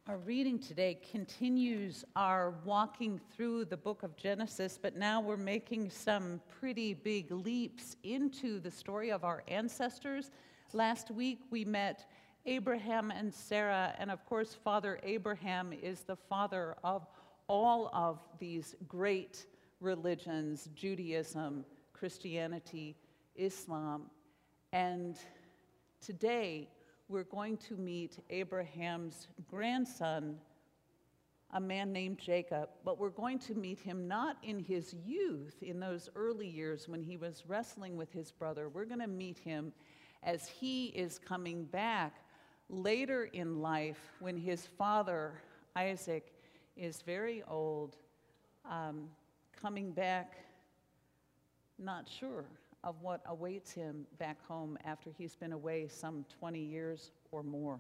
Our reading today continues our walking through the book of Genesis, but now we're making some pretty big leaps into the story of our ancestors. Last week we met Abraham and Sarah, and of course Father Abraham is the father of all of these great religions: Judaism, Christianity, Islam. And today we're going to meet Abraham's grandson, a man named Jacob, but we're going to meet him not in his youth, in those early years when he was wrestling with his brother. We're going to meet him as he is coming back later in life when his father, Isaac, is very old, coming back not sure of what awaits him back home after he's been away some 20 years or more.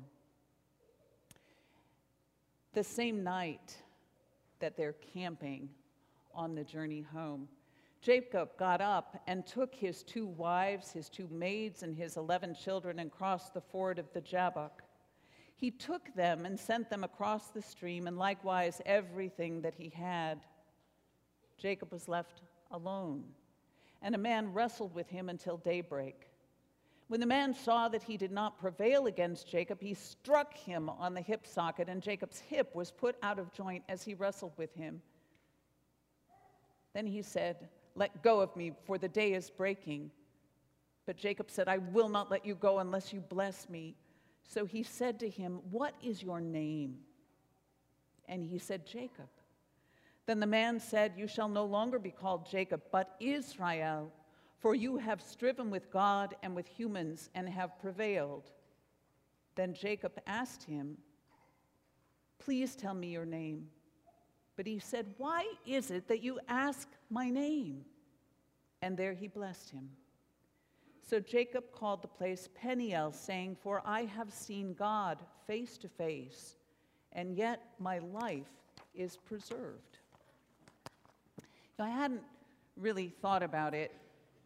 The same night that they're camping on the journey home, Jacob got up and took his 2 wives, his 2 maids, and his 11 children and crossed the ford of the Jabbok. He took them and sent them across the stream, and likewise everything that he had. Jacob was left alone, and a man wrestled with him until daybreak. When the man saw that he did not prevail against Jacob, he struck him on the hip socket, and Jacob's hip was put out of joint as he wrestled with him. Then he said, "Let go of me, for the day is breaking." But Jacob said, "I will not let you go unless you bless me." So he said to him, "What is your name?" And he said, "Jacob." Then the man said, "You shall no longer be called Jacob, but Israel, for you have striven with God and with humans and have prevailed." Then Jacob asked him, "Please tell me your name." But he said, "Why is it that you ask my name?" And there he blessed him. So Jacob called the place Peniel, saying, "For I have seen God face to face, and yet my life is preserved." I hadn't really thought about it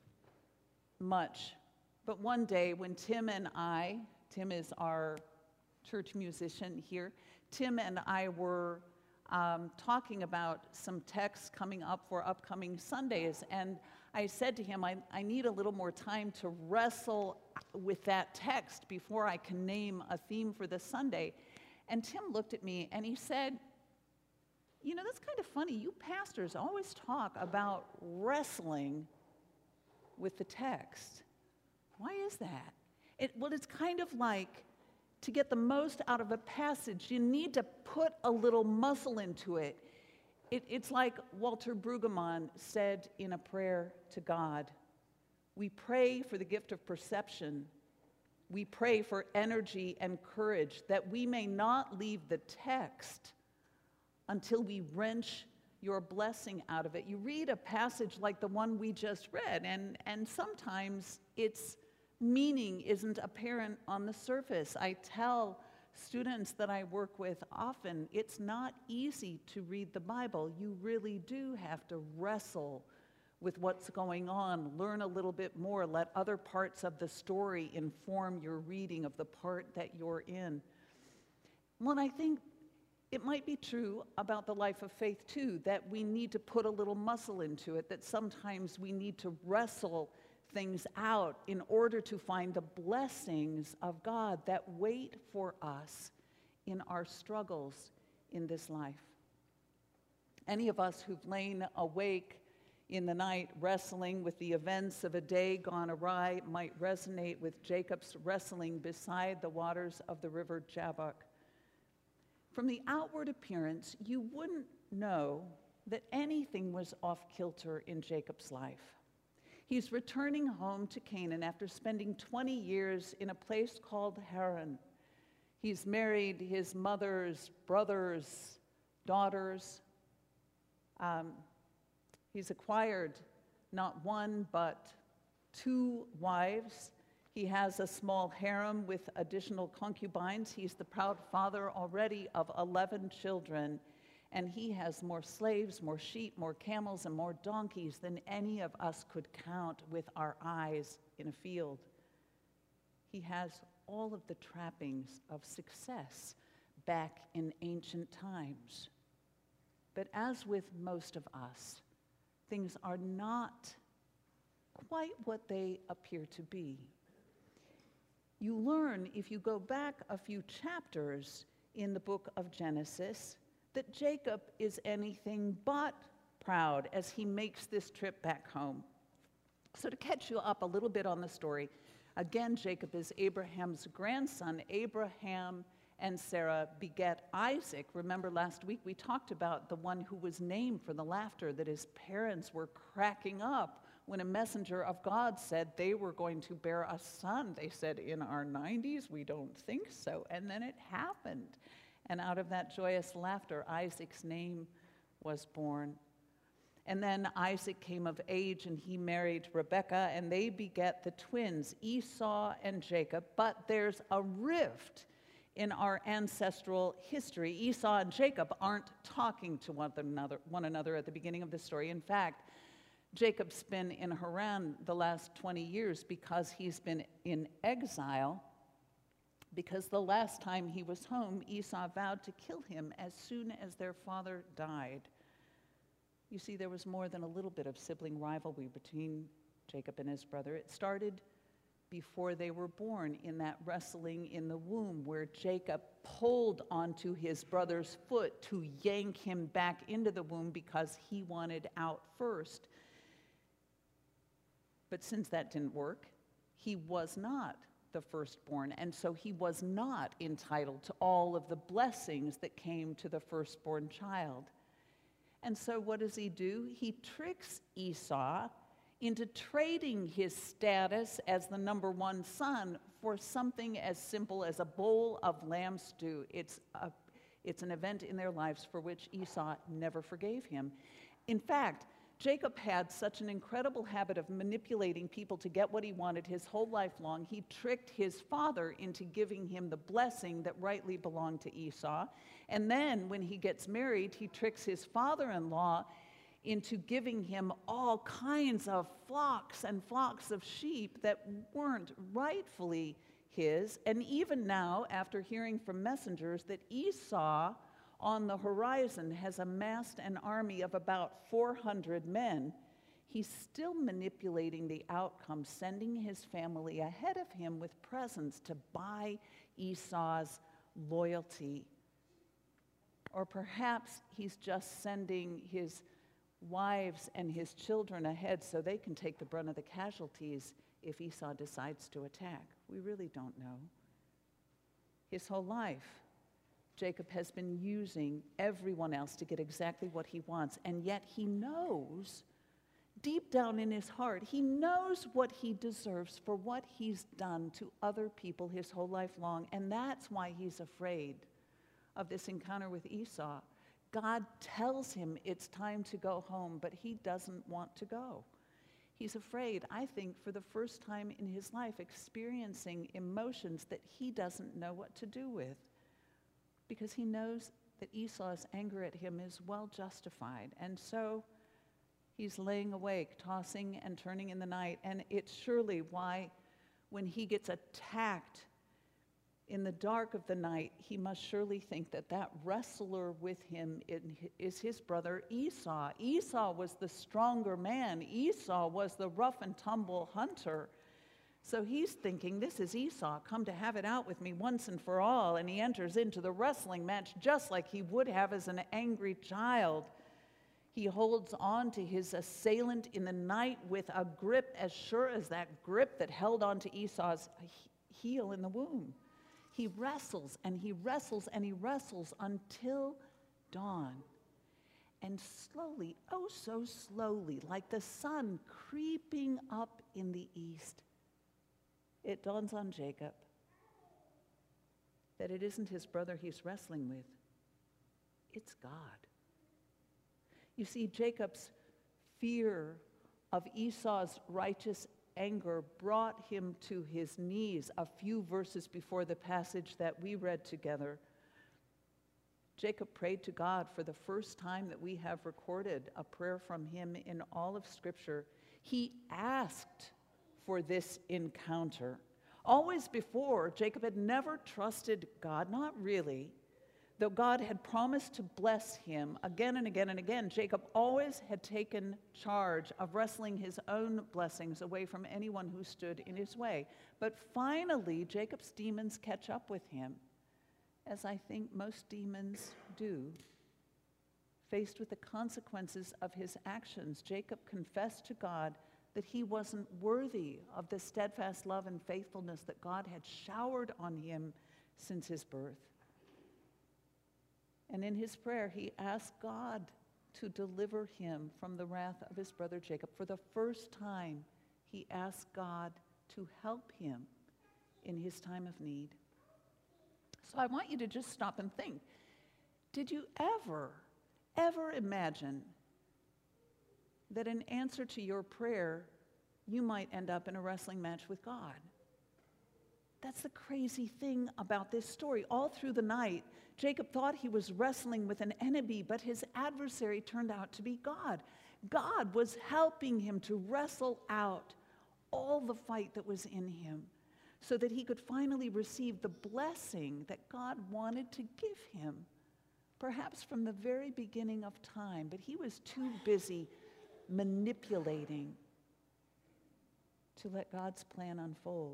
much, but one day when Tim is our church musician here, Tim and I were talking about some texts coming up for upcoming Sundays, and I said to him, I need a little more time to wrestle with that text before I can name a theme for this Sunday. And Tim looked at me and he said, "You know, that's kind of funny. You pastors always talk about wrestling with the text. Why is that?" Well, it's kind of like, to get the most out of a passage, you need to put a little muscle into it. It's like Walter Brueggemann said in a prayer to God. We pray for the gift of perception. We pray for energy and courage, that we may not leave the text until we wrench your blessing out of it. You read a passage like the one we just read, and sometimes its meaning isn't apparent on the surface. I tell students that I work with often, it's not easy to read the Bible. You really do have to wrestle with what's going on, learn a little bit more, let other parts of the story inform your reading of the part that you're in. Well, I think it might be true about the life of faith too, that we need to put a little muscle into it, that sometimes we need to wrestle things out in order to find the blessings of God that wait for us in our struggles in this life. Any of us who've lain awake in the night wrestling with the events of a day gone awry might resonate with Jacob's wrestling beside the waters of the river Jabbok. From the outward appearance, you wouldn't know that anything was off kilter in Jacob's life. He's returning home to Canaan after spending 20 years in a place called Haran. He's married his mother's brother's daughters. He's acquired not one but 2 wives. He has a small harem with additional concubines. He's the proud father already of 11 children. And he has more slaves, more sheep, more camels, and more donkeys than any of us could count with our eyes in a field. He has all of the trappings of success, back in ancient times. But as with most of us, things are not quite what they appear to be. You learn, if you go back a few chapters in the book of Genesis, that Jacob is anything but proud as he makes this trip back home. So to catch you up a little bit on the story, again, Jacob is Abraham's grandson. Abraham and Sarah beget Isaac. Remember last week we talked about the one who was named for the laughter that his parents were cracking up when a messenger of God said they were going to bear a son. They said, in our 90s, we don't think so. And then it happened. And out of that joyous laughter, Isaac's name was born. And then Isaac came of age and he married Rebekah, and they beget the twins, Esau and Jacob. But there's a rift in our ancestral history. Esau and Jacob aren't talking to one another at the beginning of the story. In fact, Jacob's been in Haran the last 20 years because he's been in exile, because the last time he was home, Esau vowed to kill him as soon as their father died. You see, there was more than a little bit of sibling rivalry between Jacob and his brother. It started before they were born, in that wrestling in the womb where Jacob pulled onto his brother's foot to yank him back into the womb because he wanted out first. But since that didn't work, he was not the firstborn, and so he was not entitled to all of the blessings that came to the firstborn child. And so what does he do? He tricks Esau into trading his status as the number one son for something as simple as a bowl of lamb stew. It's an event in their lives for which Esau never forgave him. In fact, Jacob had such an incredible habit of manipulating people to get what he wanted his whole life long. He tricked his father into giving him the blessing that rightly belonged to Esau. And then when he gets married, he tricks his father-in-law into giving him all kinds of flocks and flocks of sheep that weren't rightfully his. And even now, after hearing from messengers that Esau on the horizon has amassed an army of about 400 men, he's still manipulating the outcome, sending his family ahead of him with presents to buy Esau's loyalty. Or perhaps he's just sending his wives and his children ahead so they can take the brunt of the casualties if Esau decides to attack. We really don't know. His whole life, Jacob has been using everyone else to get exactly what he wants, and yet he knows, deep down in his heart, he knows what he deserves for what he's done to other people his whole life long, and that's why he's afraid of this encounter with Esau. God tells him it's time to go home, but he doesn't want to go. He's afraid, I think, for the first time in his life, experiencing emotions that he doesn't know what to do with, because he knows that Esau's anger at him is well justified. And so he's laying awake, tossing and turning in the night, and it's surely why when he gets attacked in the dark of the night, he must surely think that that wrestler with him is his brother Esau. Esau was the stronger man. Esau was the rough and tumble hunter. So he's thinking, this is Esau, come to have it out with me once and for all. And he enters into the wrestling match just like he would have as an angry child. He holds on to his assailant in the night with a grip as sure as that grip that held on to Esau's heel in the womb. He wrestles and he wrestles and he wrestles until dawn. And slowly, oh so slowly, like the sun creeping up in the east, it dawns on Jacob that it isn't his brother he's wrestling with, it's God. You see, Jacob's fear of Esau's righteous anger brought him to his knees a few verses before the passage that we read together. Jacob prayed to God for the first time that we have recorded a prayer from him in all of Scripture. He asked for this encounter. Always before, Jacob had never trusted God, not really, Though God had promised to bless him again and again and again, Jacob always had taken charge of wresting his own blessings away from anyone who stood in his way. But finally, Jacob's demons catch up with him, as I think most demons do. Faced with the consequences of his actions, Jacob confessed to God that he wasn't worthy of the steadfast love and faithfulness that God had showered on him since his birth. And in his prayer, he asked God to deliver him from the wrath of his brother Jacob. For the first time, he asked God to help him in his time of need. So I want you to just stop and think. Did you ever imagine that in answer to your prayer, you might end up in a wrestling match with God? That's the crazy thing about this story. All through the night, Jacob thought he was wrestling with an enemy, but his adversary turned out to be God. God was helping him to wrestle out all the fight that was in him so that he could finally receive the blessing that God wanted to give him, perhaps from the very beginning of time, but he was too busy manipulating to let God's plan unfold.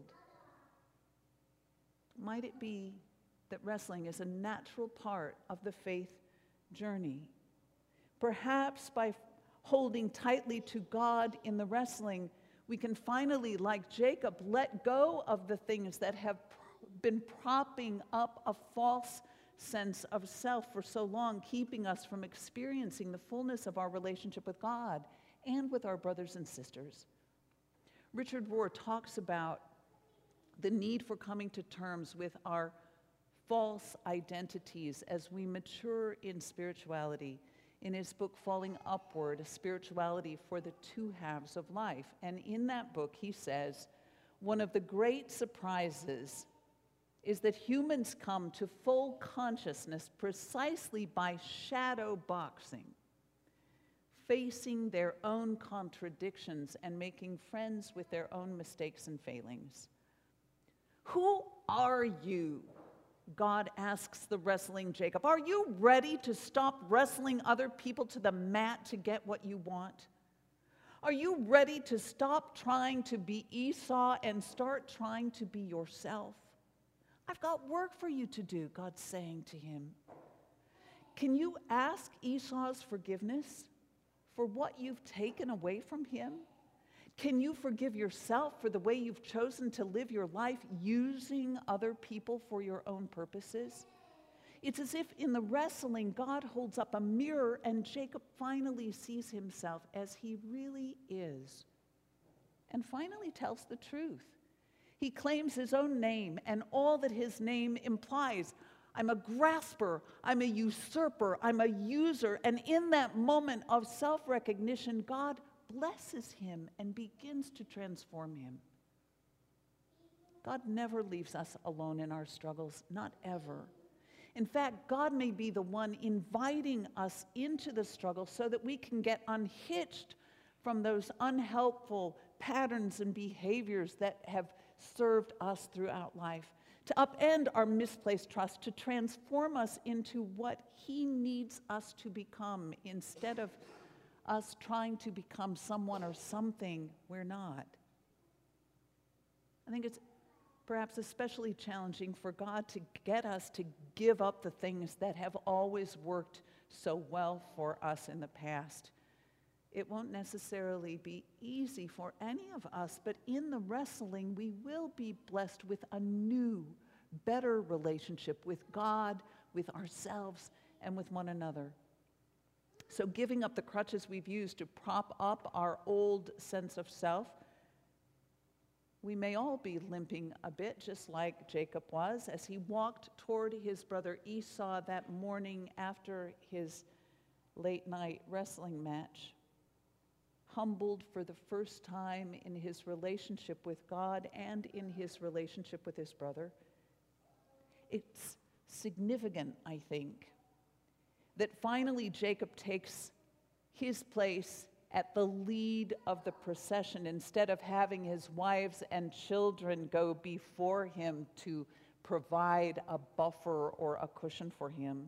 Might it be that wrestling is a natural part of the faith journey? Perhaps by holding tightly to God in the wrestling, we can finally, like Jacob, let go of the things that have been propping up a false sense of self for so long, keeping us from experiencing the fullness of our relationship with God and with our brothers and sisters. Richard Rohr talks about the need for coming to terms with our false identities as we mature in spirituality in his book, Falling Upward, A Spirituality for the Two Halves of Life. And in that book, he says, one of the great surprises is that humans come to full consciousness precisely by shadow boxing, facing their own contradictions and making friends with their own mistakes and failings. Who are you? God asks the wrestling Jacob. Are you ready to stop wrestling other people to the mat to get what you want? Are you ready to stop trying to be Esau and start trying to be yourself? I've got work for you to do, God's saying to him. Can you ask Esau's forgiveness for what you've taken away from him? Can you forgive yourself for the way you've chosen to live your life using other people for your own purposes? It's as if in the wrestling, God holds up a mirror and Jacob finally sees himself as he really is and finally tells the truth. He claims his own name and all that his name implies. I'm a grasper, I'm a usurper, I'm a user. And in that moment of self-recognition, God blesses him and begins to transform him. God never leaves us alone in our struggles, not ever. In fact, God may be the one inviting us into the struggle so that we can get unhitched from those unhelpful patterns and behaviors that have served us throughout life, to upend our misplaced trust, to transform us into what he needs us to become instead of us trying to become someone or something we're not. I think it's perhaps especially challenging for God to get us to give up the things that have always worked so well for us in the past. It won't necessarily be easy for any of us, but in the wrestling, we will be blessed with a new, better relationship with God, with ourselves, and with one another. So giving up the crutches we've used to prop up our old sense of self, we may all be limping a bit, just like Jacob was, as he walked toward his brother Esau that morning after his late-night wrestling match, humbled for the first time in his relationship with God and in his relationship with his brother. It's significant, I think, that finally Jacob takes his place at the lead of the procession instead of having his wives and children go before him to provide a buffer or a cushion for him.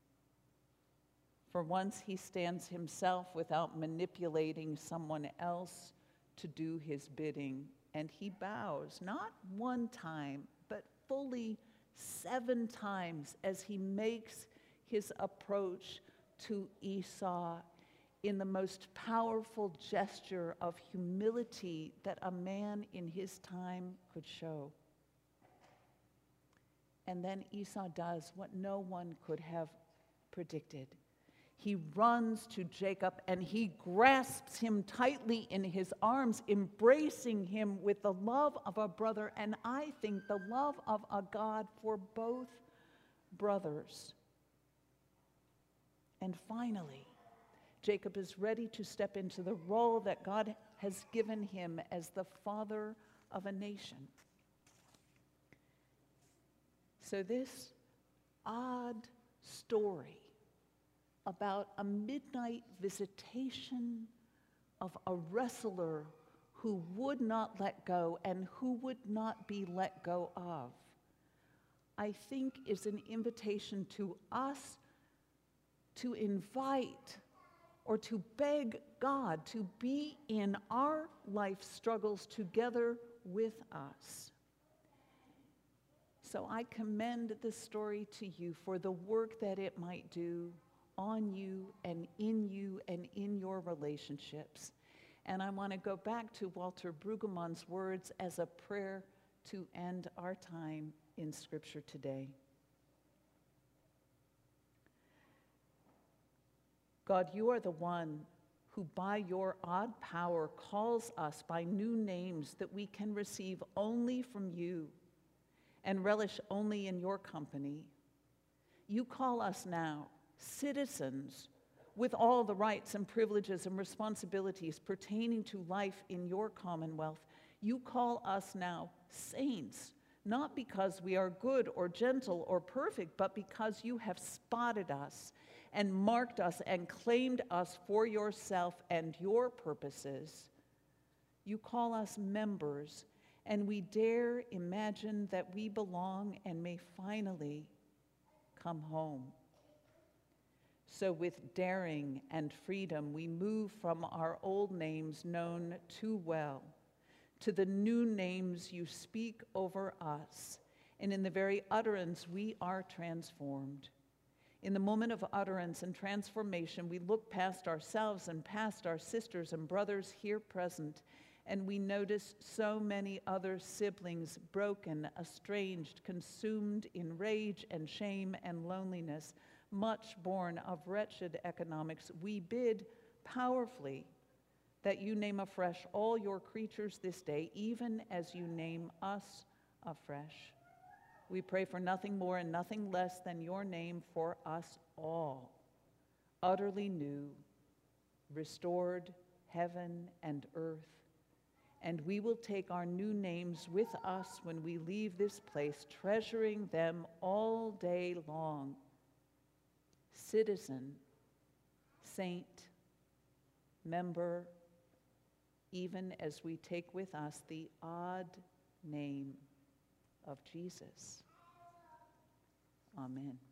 For once he stands himself without manipulating someone else to do his bidding, and he bows, not one time, but fully 7 times as he makes his approach to Esau in the most powerful gesture of humility that a man in his time could show. And then Esau does what no one could have predicted. He runs to Jacob and he grasps him tightly in his arms, embracing him with the love of a brother, and I think the love of a God for both brothers. And finally, Jacob is ready to step into the role that God has given him as the father of a nation. So this odd story about a midnight visitation of a wrestler who would not let go and who would not be let go of, I think is an invitation to us to invite or to beg God to be in our life struggles together with us. So I commend this story to you for the work that it might do on you and in your relationships. And I want to go back to Walter Brueggemann's words as a prayer to end our time in Scripture today. God, you are the one who by your odd power calls us by new names that we can receive only from you and relish only in your company. You call us now citizens with all the rights and privileges and responsibilities pertaining to life in your commonwealth. You call us now saints, not because we are good or gentle or perfect, but because you have spotted us and marked us and claimed us for yourself and your purposes. You call us members, and we dare imagine that we belong and may finally come home. So with daring and freedom, we move from our old names known too well to the new names you speak over us, and in the very utterance we are transformed. In the moment of utterance and transformation, we look past ourselves and past our sisters and brothers here present, and we notice so many other siblings broken, estranged, consumed in rage and shame and loneliness, much born of wretched economics. We bid powerfully that you name afresh all your creatures this day, even as you name us afresh. We pray for nothing more and nothing less than your name for us all, utterly new, restored heaven and earth. And we will take our new names with us when we leave this place, treasuring them all day long. Citizen, saint, member, even as we take with us the odd name of Jesus. Amen.